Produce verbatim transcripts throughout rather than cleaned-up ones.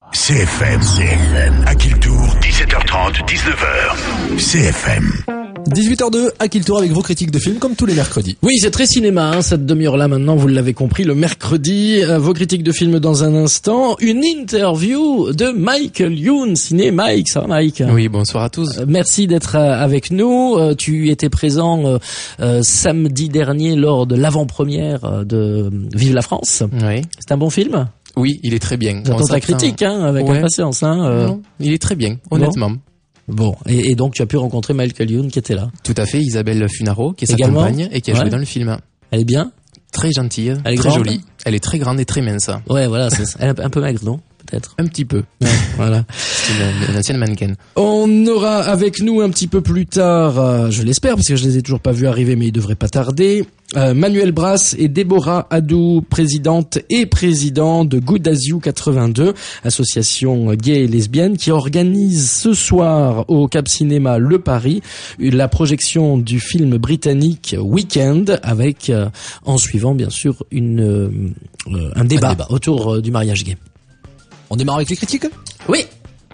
C F M, C F M, à Kiltour, dix-sept heures trente, dix-neuf heures. C F M. dix-huit heures deux à Kiltour avec vos critiques de films comme tous les mercredis. Oui, c'est très cinéma, hein, cette demi-heure-là maintenant, vous l'avez compris, le mercredi, euh, vos critiques de films dans un instant, une interview de Michael Youn, ciné Mike, ça va Mike? Oui, bonsoir à tous. Euh, merci d'être euh, avec nous, euh, tu étais présent euh, euh, samedi dernier lors de l'avant-première euh, de Vive la France. Oui. C'est un bon film? Oui, il est très bien. J'attends ta critique, hein, avec ouais. impatience. Hein, euh... Non, il est très bien, honnêtement. Bon, et, et donc tu as pu rencontrer Michael Youn qui était là. Tout à fait, Isabelle Funaro, qui est Également, sa compagne et qui a ouais. joué dans le film. Elle est bien? Très gentille, Elle est très grande? jolie. Elle est très grande et très mince. Ouais, voilà, c'est ça. Elle est un peu maigre, non? Peut-être. Un petit peu. Ouais, voilà. C'est une, une ancienne mannequin. On aura avec nous un petit peu plus tard, euh, je l'espère, parce que je les ai toujours pas vus arriver, mais ils devraient pas tarder, euh, Manuel Brass et Déborah Hadou, présidente et président de Good As You quatre-vingt-deux, association gay et lesbienne, qui organise ce soir au Cap Cinéma Le Paris la projection du film britannique Weekend, avec, euh, en suivant bien sûr, une euh, un débat, un débat. autour euh, du mariage gay. On démarre avec les critiques ? Oui.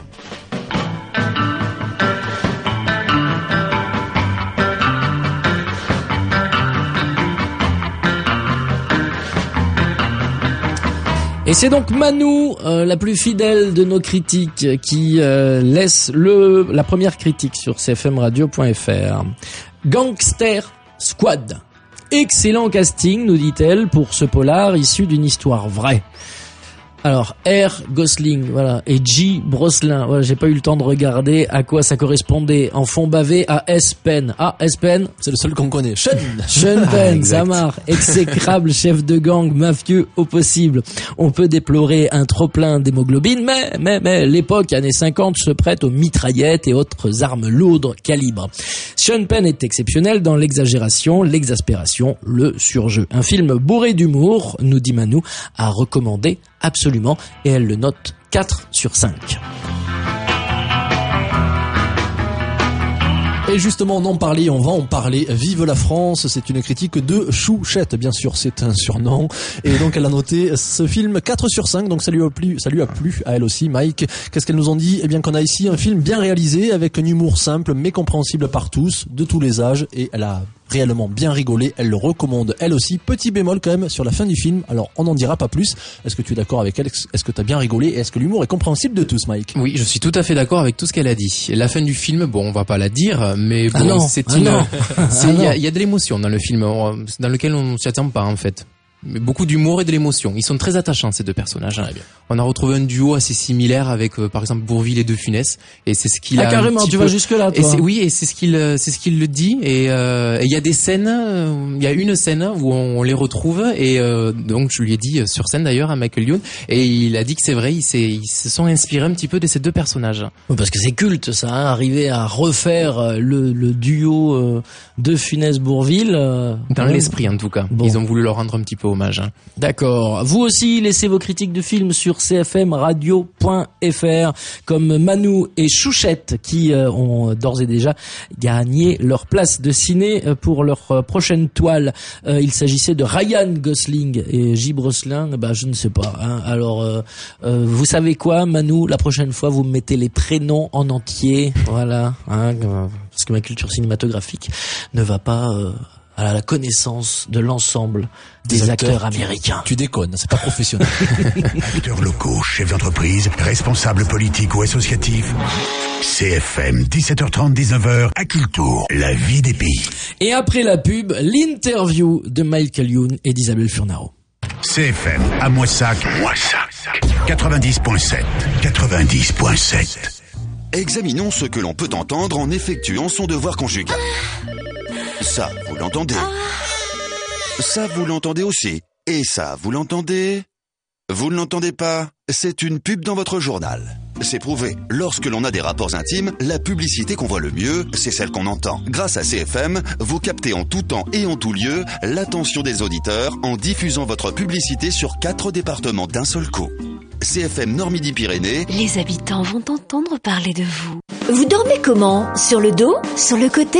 Et c'est donc Manou, euh, la plus fidèle de nos critiques, qui euh, laisse le la première critique sur c f m radio point f r. Gangster Squad. Excellent casting, nous dit-elle, pour ce polar issu d'une histoire vraie. Alors, R. Gosling, voilà, et G. Brosnan, voilà, j'ai pas eu le temps de regarder à quoi ça correspondait. En fond bavé à S. Penn. Ah, S. Penn. C'est le seul qu'on connaît. Sean. Sean Penn, ah, ça marche. Exécrable chef de gang, mafieux au possible. On peut déplorer un trop-plein d'hémoglobine, mais, mais, mais, l'époque, années cinquante, se prête aux mitraillettes et autres armes lourdes calibre. Sean Penn est exceptionnel dans l'exagération, l'exaspération, le surjeu. Un film bourré d'humour, nous dit Manou, à recommander absolument, et elle le note quatre sur cinq. Et justement, on en parlait, on va en parler. Vive la France, c'est une critique de Chouchette, bien sûr, c'est un surnom. Et donc, elle a noté ce film quatre sur cinq, donc ça lui a plu, ça lui a plu à elle aussi, Mike. Qu'est-ce qu'elle nous en dit? Eh bien, qu'on a ici un film bien réalisé, avec un humour simple, mais compréhensible par tous, de tous les âges, et elle a réellement bien rigolé, elle le recommande elle aussi. Petit bémol quand même sur la fin du film, alors on n'en dira pas plus. Est-ce que tu es d'accord avec elle? Est-ce que tu as bien rigolé? Et est-ce que l'humour est compréhensible de tous, Mike? Oui, je suis tout à fait d'accord avec tout ce qu'elle a dit. La fin du film, bon, on va pas la dire, mais bon, ah non, c'est ah une, non. c'est, il y a, il y a de l'émotion dans le film, dans lequel on s'y attend pas, en fait. Mais beaucoup d'humour et de l'émotion. Ils sont très attachants, ces deux personnages. Ah, on a retrouvé un duo assez similaire avec, euh, par exemple, Bourvil et De Funès. Et c'est ce qu'il ah, a. carrément, tu peu... vas jusque là, toi. Et c'est, oui, et c'est ce qu'il, c'est ce qu'il le dit. Et euh, il y a des scènes, il y a une scène où on, on les retrouve. Et euh, donc, je lui ai dit sur scène d'ailleurs à Michael Youn. Et il a dit que c'est vrai, ils, ils se sont inspirés un petit peu de ces deux personnages. Oui, parce que c'est culte, ça, hein, arriver à refaire le, le duo euh, De Funès-Bourvil. Euh, Dans ouais. l'esprit, en tout cas. Bon. Ils ont voulu leur rendre un petit peu hommage. Hein. D'accord. Vous aussi, laissez vos critiques de films sur c f m radio point f r, comme Manou et Chouchette, qui euh, ont d'ores et déjà gagné leur place de ciné pour leur euh, prochaine toile. Euh, il s'agissait de Ryan Gosling et J. Brosnan, bah je ne sais pas. Hein. Alors, euh, euh, vous savez quoi, Manou, la prochaine fois, vous mettez les prénoms en entier, voilà, hein, parce que ma culture cinématographique ne va pas euh, à la connaissance de l'ensemble des, des acteurs, acteurs américains. Tu, tu déconnes, c'est pas professionnel. Acteurs locaux, chefs d'entreprise, responsables politiques ou associatifs. C F M, dix-sept heures trente, dix-neuf heures, à Kiltour, la vie des pays. Et après la pub, l'interview de Michael Youn et d'Isabelle Funaro. C F M, à Moissac, Moissac, quatre-vingt-dix point sept, quatre-vingt-dix point sept. Examinons ce que l'on peut entendre en effectuant son devoir conjugal. Ça, vous l'entendez. Ça, vous l'entendez aussi. Et ça, vous l'entendez. Vous ne l'entendez pas. C'est une pub dans votre journal. C'est prouvé. Lorsque l'on a des rapports intimes, la publicité qu'on voit le mieux, c'est celle qu'on entend. Grâce à C F M, vous captez en tout temps et en tout lieu l'attention des auditeurs en diffusant votre publicité sur quatre départements d'un seul coup. C F M Nord-Midi-Pyrénées. Les habitants vont entendre parler de vous. Vous dormez comment? Sur le dos? Sur le côté?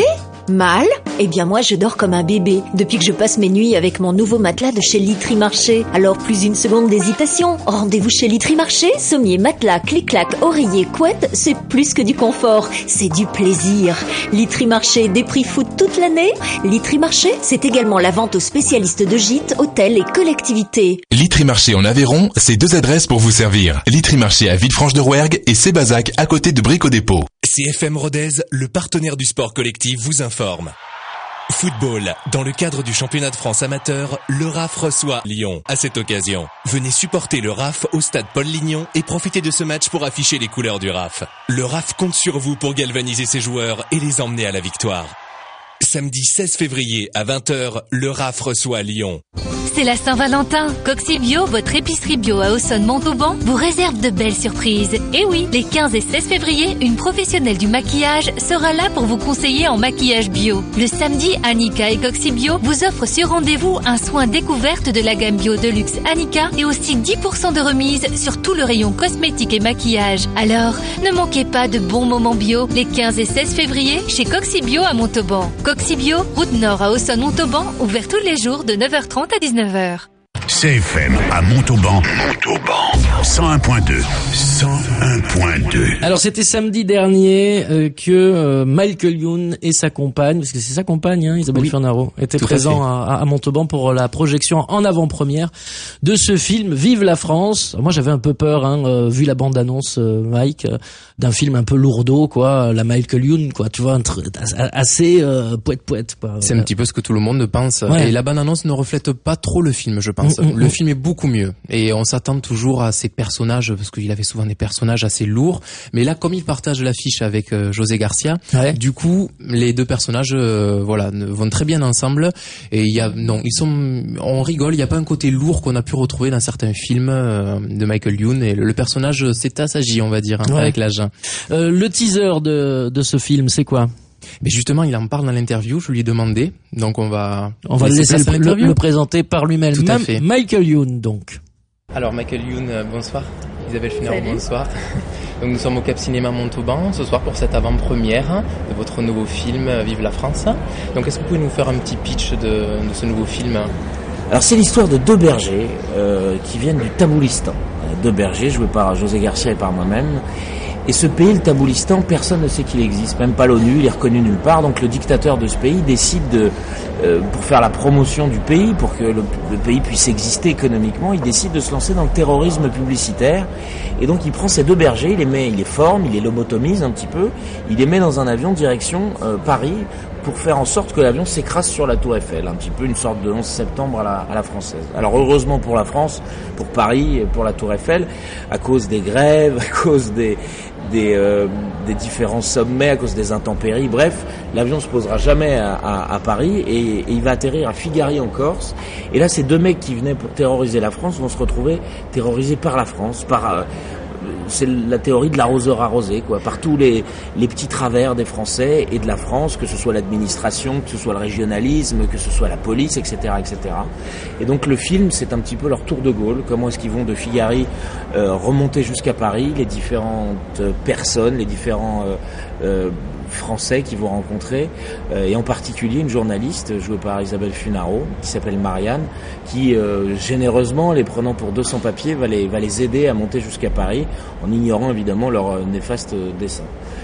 Mal ? Eh bien moi je dors comme un bébé, depuis que je passe mes nuits avec mon nouveau matelas de chez Litry Marché. Alors plus une seconde d'hésitation, rendez-vous chez Litry Marché, sommier, matelas, clic-clac, oreiller, couette, c'est plus que du confort, c'est du plaisir. Litry Marché, des prix fous toute l'année. Litry Marché, c'est également la vente aux spécialistes de gîtes, hôtels et collectivités. Litry Marché en Aveyron, c'est deux adresses pour vous servir. Litry Marché à Villefranche-de-Rouergue et Sébazac à côté de Bric-au-Dépôt. C F M Rodez, le partenaire du sport collectif, vous informe. Football. Dans le cadre du championnat de France amateur, le R A F reçoit Lyon. À cette occasion, venez supporter le R A F au stade Paul-Lignon et profitez de ce match pour afficher les couleurs du R A F. Le R A F compte sur vous pour galvaniser ses joueurs et les emmener à la victoire. Samedi seize février à vingt heures, le R A F reçoit Lyon. C'est la Saint-Valentin. Coxy Bio, votre épicerie bio à Auxonne-Montauban, vous réserve de belles surprises. Et oui, les quinze et seize février, une professionnelle du maquillage sera là pour vous conseiller en maquillage bio. Le samedi, Annika et Coxy Bio vous offrent sur rendez-vous un soin découverte de la gamme bio de luxe Annika et aussi dix pour cent de remise sur tout le rayon cosmétique et maquillage. Alors, ne manquez pas de bons moments bio les quinze et seize février chez Coxy Bio à Montauban. Coxy Bio, route nord à Auxonne-Montauban, ouvert tous les jours de neuf heures trente à dix-neuf heures. C F M à Montauban, Montauban, cent un point deux, cent un point deux. Alors c'était samedi dernier euh, que euh, Michael Youn et sa compagne, parce que c'est sa compagne, hein, Isabelle oui, Furnaro, étaient présents à, à, à Montauban pour la projection en avant-première de ce film Vive la France. Moi j'avais un peu peur, hein, euh, vu la bande-annonce, euh, Mike, euh, d'un film un peu lourdeau, quoi, la Michael Youn, quoi, tu vois, un truc assez euh, poète-poète, quoi. C'est un petit peu ce que tout le monde pense. Ouais. Et la bande-annonce ne reflète pas trop le film, je pense. Mmh, mmh, le film est beaucoup mieux et on s'attend toujours à ces personnages parce qu'il avait souvent des personnages assez lourds, mais là comme il partage l'affiche avec euh, José Garcia, ouais. Du coup les deux personnages euh, voilà vont très bien ensemble et il y a non ils sont on rigole, il y a pas un côté lourd qu'on a pu retrouver dans certains films euh, de Michael Youn et le, le personnage c'est assagi on va dire hein, ouais. Avec l'âge. Euh, le teaser de de ce film c'est quoi? Mais justement, il en parle dans l'interview, je lui ai demandé, donc on va... On va le laisser le, le, le présenter par lui-même. Tout à fait. Michael Youn, donc. Alors, Michael Youn, bonsoir. Isabelle Furnaro, bonsoir. Donc, nous sommes au Cap Cinéma Montauban, ce soir pour cette avant-première de votre nouveau film, Vive la France. Donc, est-ce que vous pouvez nous faire un petit pitch de, de ce nouveau film? Alors, c'est l'histoire de deux bergers euh, qui viennent du Taboulistan. Deux bergers joués par José Garcia et par moi-même. Et ce pays, le Taboulistan, personne ne sait qu'il existe, même pas l'ONU, il est reconnu nulle part. Donc le dictateur de ce pays décide de, euh, pour faire la promotion du pays, pour que le, le pays puisse exister économiquement, il décide de se lancer dans le terrorisme publicitaire. Et donc il prend ces deux bergers, il les met, il les forme, il les lobotomise un petit peu, il les met dans un avion direction euh, Paris pour faire en sorte que l'avion s'écrase sur la Tour Eiffel, un petit peu une sorte de onze septembre à la, à la française. Alors heureusement pour la France, pour Paris et pour la Tour Eiffel, à cause des grèves, à cause des Des, euh, des différents sommets, à cause des intempéries, bref, l'avion se posera jamais à, à, à Paris et, et il va atterrir à Figari en Corse. Et là, ces deux mecs qui venaient pour terroriser la France vont se retrouver terrorisés par la France, par euh, c'est la théorie de l'arroseur arrosé, quoi, par tous les, les petits travers des Français et de la France, que ce soit l'administration, que ce soit le régionalisme, que ce soit la police, et cetera, et cetera. Et donc le film, c'est un petit peu leur tour de Gaulle, comment est-ce qu'ils vont de Figari euh, remonter jusqu'à Paris, les différentes personnes, les différents euh, euh, Français qu'ils vont rencontrer, euh, et en particulier une journaliste jouée par Isabelle Furnaro qui s'appelle Marianne, qui euh, généreusement, les prenant pour deux sans-papiers, va les, va les aider à monter jusqu'à Paris en ignorant évidemment leur euh, néfaste dessein.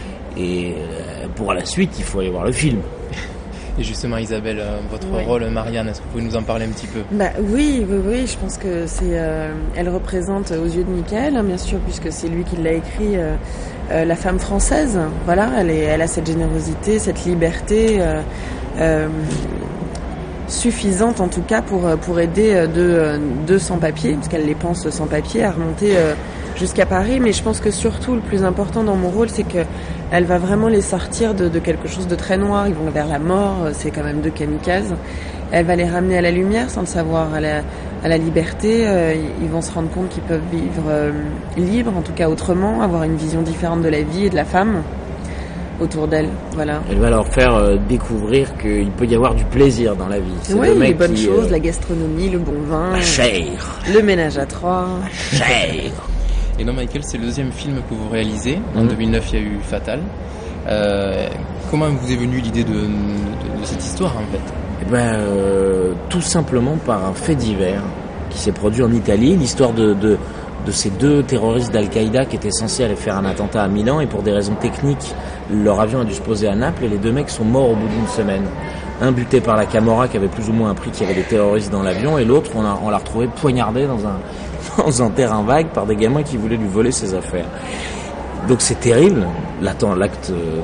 Et euh, pour la suite, il faut aller voir le film. Et justement, Isabelle, euh, votre oui. rôle, Marianne, est-ce que vous pouvez nous en parler un petit peu? Bah oui, oui, oui. Je pense que c'est, euh, elle représente aux yeux de Michael, hein, bien sûr, puisque c'est lui qui l'a écrit, euh, euh, la femme française. Voilà, elle est, elle a cette générosité, cette liberté euh, euh, suffisante, en tout cas, pour pour aider deux deux sans-papiers, parce qu'elle les pense sans-papiers, à remonter euh, jusqu'à Paris. Mais je pense que surtout, le plus important dans mon rôle, c'est que elle va vraiment les sortir de, de quelque chose de très noir. Ils vont vers la mort, c'est quand même deux kamikazes. Elle va les ramener à la lumière sans le savoir, à la, à la liberté. Euh, ils vont se rendre compte qu'ils peuvent vivre euh, libres, en tout cas autrement, avoir une vision différente de la vie et de la femme autour d'elle. Voilà. Elle va leur faire euh, découvrir qu'il peut y avoir du plaisir dans la vie. C'est oui, les bonnes qui, choses, euh... la gastronomie, le bon vin, la chair, le ménage à trois, la chair. Et non, Michael, c'est le deuxième film que vous réalisez. En mmh. deux mille neuf, il y a eu Fatal. Euh, comment vous est venue l'idée de, de, de cette histoire en fait? Eh ben, euh, tout simplement par un fait divers qui s'est produit en Italie, l'histoire de, de, de ces deux terroristes d'Al-Qaïda qui étaient censés aller faire un attentat à Milan, et pour des raisons techniques, leur avion a dû se poser à Naples et les deux mecs sont morts au bout d'une semaine. Un buté par la Camorra qui avait plus ou moins appris qu'il y avait des terroristes dans l'avion, et l'autre on, a, on l'a retrouvé poignardé dans un, dans un terrain vague par des gamins qui voulaient lui voler ses affaires. Donc c'est terrible, L'attend, l'acte euh,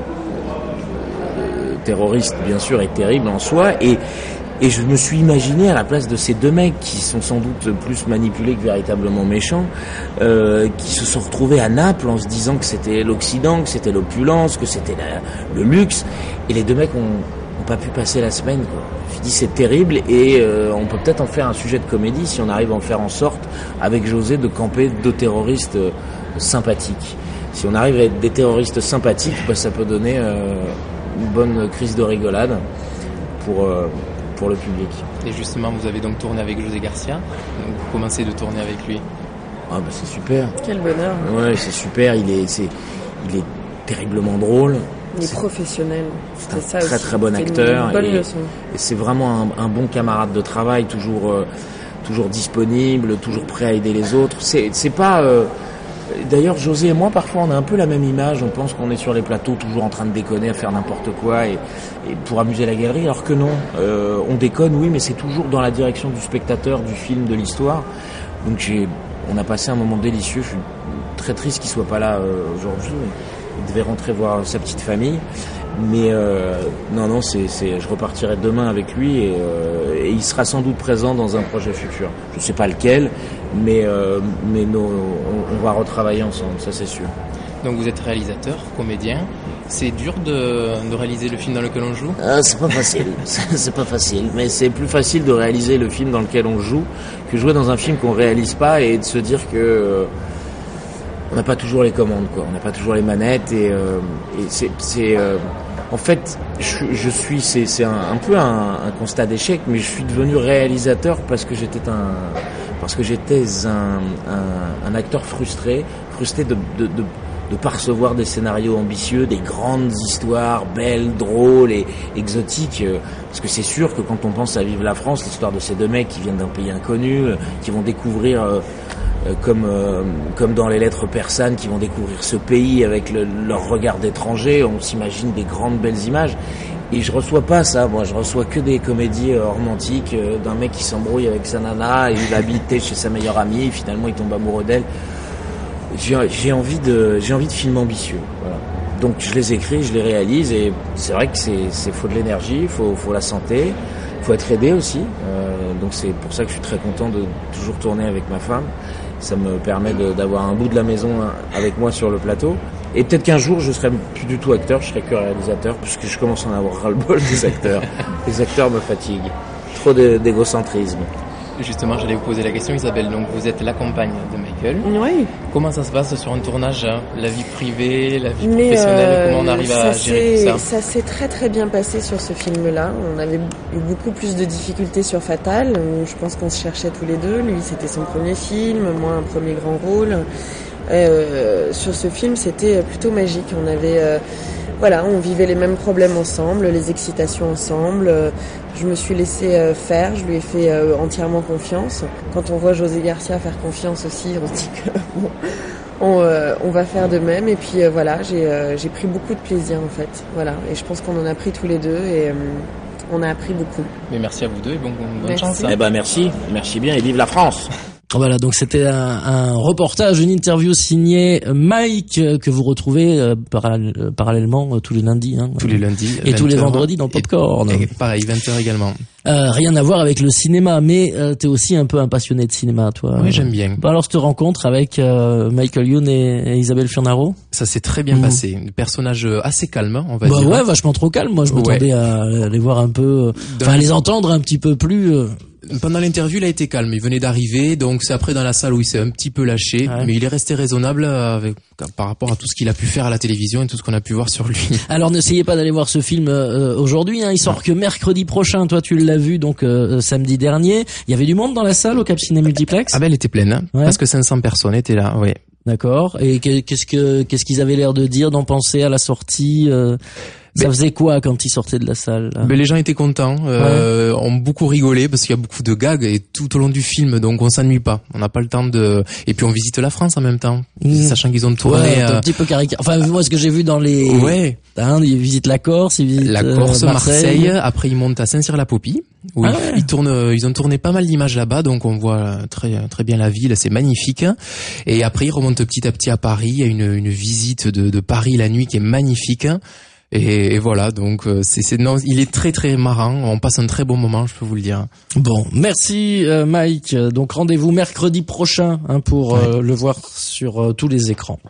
terroriste bien sûr est terrible en soi, et, et je me suis imaginé à la place de ces deux mecs qui sont sans doute plus manipulés que véritablement méchants, euh, qui se sont retrouvés à Naples en se disant que c'était l'Occident, que c'était l'opulence, que c'était la, le luxe, et les deux mecs ont, ont pas pu passer la semaine, quoi. Je me dis c'est terrible, et euh, on peut peut-être en faire un sujet de comédie si on arrive à en faire en sorte avec José de camper deux terroristes euh, sympathiques. Si on arrive à être des terroristes sympathiques, bah, ça peut donner euh, une bonne crise de rigolade pour, euh, pour le public. Et justement, vous avez donc tourné avec José Garcia, donc vous commencez de tourner avec lui. Ah bah c'est super. Quel bonheur. Ouais, c'est super, il est, c'est, il est terriblement drôle. Il est professionnel. C'est un ça très aussi. très bon C'est acteur. Une bonne et, leçon. et c'est vraiment un, un bon camarade de travail, toujours, euh, toujours disponible, toujours prêt à aider les autres. C'est, c'est pas... Euh, D'ailleurs, José et moi, parfois, on a un peu la même image. On pense qu'on est sur les plateaux, toujours en train de déconner, à faire n'importe quoi, et, et pour amuser la galerie, alors que non. Euh, on déconne, oui, mais c'est toujours dans la direction du spectateur, du film, de l'histoire. Donc, j'ai, on a passé un moment délicieux. Je suis très triste qu'il soit pas là euh, aujourd'hui. Il devait rentrer voir sa petite famille. Mais euh, non, non, c'est, c'est, je repartirai demain avec lui, et, euh, et il sera sans doute présent dans un projet futur. Je sais pas lequel, mais, euh, mais nos, on, on va retravailler ensemble, ça c'est sûr. Donc vous êtes réalisateur, comédien. C'est dur de, de réaliser le film dans lequel on joue? euh, C'est pas facile, c'est pas facile. Mais c'est plus facile de réaliser le film dans lequel on joue que jouer dans un film qu'on réalise pas, et de se dire que... Euh, on n'a pas toujours les commandes, quoi. On n'a pas toujours les manettes, et, euh, et c'est, c'est euh, en fait, je, je suis, c'est, c'est un, un peu un, un constat d'échec, mais je suis devenu réalisateur parce que j'étais un, parce que j'étais un, un, un acteur frustré, frustré de, de, de, de pas recevoir des scénarios ambitieux, des grandes histoires belles, drôles et exotiques. Parce que c'est sûr que quand on pense à Vive la France, l'histoire de ces deux mecs qui viennent d'un pays inconnu, qui vont découvrir euh, comme euh, comme dans les lettres persanes, qui vont découvrir ce pays avec le, leur regard d'étranger, on s'imagine des grandes belles images. Et je reçois pas ça, moi je reçois que des comédies euh, romantiques euh, d'un mec qui s'embrouille avec sa nana, et il va habiter chez sa meilleure amie, et finalement il tombe amoureux d'elle. J'ai, j'ai envie de j'ai envie de films ambitieux, voilà. Donc je les écris, je les réalise, et c'est vrai que c'est c'est faut de l'énergie, faut faut la santé, faut être aidé aussi. Euh, donc c'est pour ça que je suis très content de toujours tourner avec ma femme. Ça me permet de, d'avoir un bout de la maison avec moi sur le plateau. Et peut-être qu'un jour, je serai plus du tout acteur, je serai que réalisateur, puisque je commence à en avoir ras-le-bol des acteurs. Les acteurs me fatiguent. Trop de, d'égocentrisme. Justement, j'allais vous poser la question, Isabelle. Donc, vous êtes la compagne de Michael. Oui. Comment ça se passe sur un tournage, hein? La vie privée, la vie Mais professionnelle, euh, comment on arrive à gérer tout ça? Ça s'est très très bien passé sur ce film-là. On avait eu beaucoup plus de difficultés sur Fatal, où je pense qu'on se cherchait tous les deux. Lui, c'était son premier film, moi, un premier grand rôle. Euh, sur ce film, c'était plutôt magique. On avait... Euh, Voilà, on vivait les mêmes problèmes ensemble, les excitations ensemble. Je me suis laissé faire, je lui ai fait entièrement confiance. Quand on voit José Garcia faire confiance aussi, on se dit que bon, on, euh, on va faire de même. Et puis euh, voilà, j'ai, euh, j'ai pris beaucoup de plaisir en fait. Voilà, et je pense qu'on en a pris tous les deux, et euh, on a appris beaucoup. Mais merci à vous deux, et bon, bonne merci. chance. Eh ben merci, merci bien, et vive la France. Voilà, donc c'était un, un reportage, une interview signée Mike, euh, que vous retrouvez euh, parallè- euh, parallèlement euh, tous les lundis. Hein, tous les lundis. Et tous les vendredis dans Popcorn. Et, et pareil, vingt heures également. Euh, rien à voir avec le cinéma, mais euh, t'es aussi un peu un passionné de cinéma, toi. Oui, j'aime bien. Bah alors, cette rencontre avec euh, Michael Youn et, et Isabelle Furnaro, ça s'est très bien mmh. passé. Un personnage assez calme, on va bah dire. Bah ouais, vachement trop calme. Moi, je m'attendais ouais. à les voir un peu, enfin, les entendre un petit peu plus... Euh... Pendant l'interview, il a été calme. Il venait d'arriver, donc c'est après dans la salle où il s'est un petit peu lâché, ouais. mais il est resté raisonnable avec, par rapport à tout ce qu'il a pu faire à la télévision et tout ce qu'on a pu voir sur lui. Alors n'essayez pas d'aller voir ce film euh, aujourd'hui, hein. Il sort non. que mercredi prochain. Toi, tu l'as vu donc euh, samedi dernier. Il y avait du monde dans la salle au Cap Ciné Multiplex. Ah ben, elle était pleine. Hein. Ouais. Presque cinq cents personnes étaient là. Oui. D'accord. Et qu'est-ce que qu'est-ce qu'ils avaient l'air de dire, d'en penser à la sortie euh... Ça faisait quoi quand ils sortaient de la salle là? Ben, les gens étaient contents, euh, ouais. ont beaucoup rigolé parce qu'il y a beaucoup de gags et tout au long du film, donc on s'ennuie pas. On n'a pas le temps de. Et puis on visite la France en même temps, mmh. sachant qu'ils ont tourné. Ouais, euh... un petit peu caricature. Enfin moi ce que j'ai vu dans les. Ouais. Hein, ils visitent la Corse, ils visitent la Corse, euh, Marseille. Marseille. Après ils montent à Saint-Cyr-la-Popie. Oui. Ah ouais. Ils tournent, ils ont tourné pas mal d'images là-bas, donc on voit très très bien la ville, c'est magnifique. Et après ils remontent petit à petit à Paris. Il y a une une visite de de Paris la nuit qui est magnifique. Et, et voilà, donc c'est, c'est non, il est très très marrant. On passe un très bon moment, je peux vous le dire. Bon, merci euh, Mike. Donc rendez-vous mercredi prochain hein, pour ouais. euh, le voir sur euh, tous les écrans.